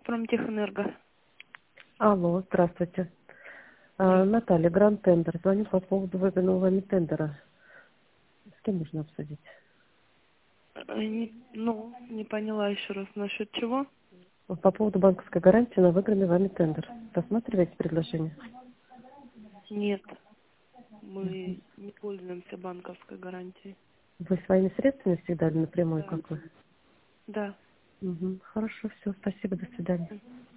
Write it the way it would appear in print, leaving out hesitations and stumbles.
Промтехэнерго. Алло, здравствуйте. Наталья, Гранд Тендер. Звоню по поводу выданного вами тендера. С кем нужно обсудить? Не поняла еще раз. Насчет чего? По поводу банковской гарантии на выигранный вами тендер. Рассматриваете предложение? Нет, мы не пользуемся банковской гарантией. Вы своими средствами всегда или напрямую, Да. как вы? Да. Хорошо, все, спасибо, до свидания.